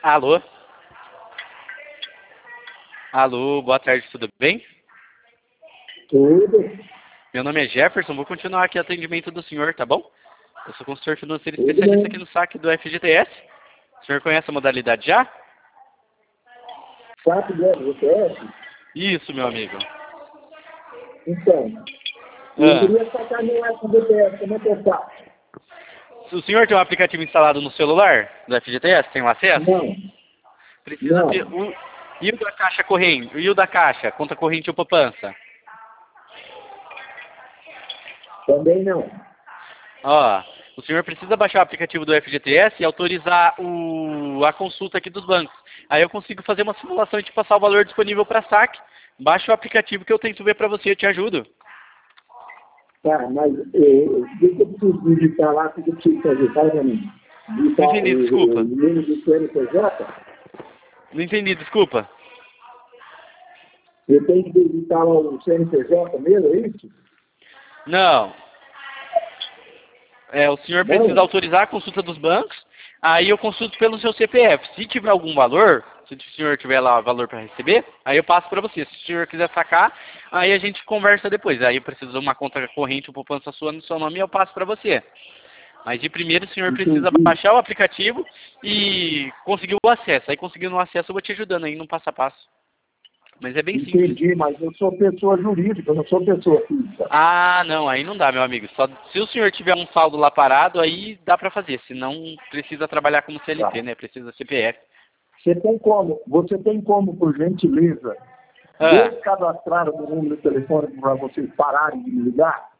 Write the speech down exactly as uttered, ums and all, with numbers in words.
Alô? Alô, boa tarde, tudo bem? Tudo. Meu nome é Jefferson, vou continuar aqui o atendimento do senhor, tá bom? Eu sou consultor financeiro Tudo especialista bem. aqui no saque do F G T S. O senhor conhece a modalidade já? Sabe do F G T S? Isso, meu amigo. Então, eu Ah, queria sacar meu F G T S, como é que eu faço? o senhor tem um aplicativo instalado no celular do F G T S? Tem o acesso? Não, Precisa ter não, o... E o da caixa corrente? E o da caixa? Conta corrente ou poupança? também não. Ó, o senhor precisa baixar o aplicativo do F G T S e autorizar o, a consulta aqui dos bancos. Aí eu consigo fazer uma simulação e te passar o valor disponível para saque. Baixa o aplicativo que eu tento ver para você, eu te ajudo. Tá, mas eh, o que eu preciso digitar lá, o que eu preciso fazer? Fala pra mim. Não Digitar entendi, o, o desculpa. número do C N P J? Não entendi, desculpa. Eu tenho que digitar lá o C N P J mesmo, é isso? Não. É, o senhor precisa Não? autorizar a consulta dos bancos, aí eu consulto pelo seu C P F. Se tiver algum valor, se o senhor tiver lá valor para receber, aí eu passo para você. Se o senhor quiser sacar, aí a gente conversa depois. Aí eu preciso de uma conta corrente ou poupança sua no seu nome e eu passo para você. Mas de primeiro o senhor precisa Entendi. baixar o aplicativo e conseguir o acesso. Aí conseguindo o acesso eu vou te ajudando aí no passo a passo. Mas é bem simples. Entendi, mas eu sou pessoa jurídica, eu não sou pessoa física. Ah, não, aí não dá, meu amigo. Só se o senhor tiver um saldo lá parado, aí dá pra fazer. Senão precisa trabalhar como C L T, Tá. né? Precisa C P F. Você tem como, você tem como, por gentileza, Ah, descadastrar o número de telefone para vocês pararem de me ligar?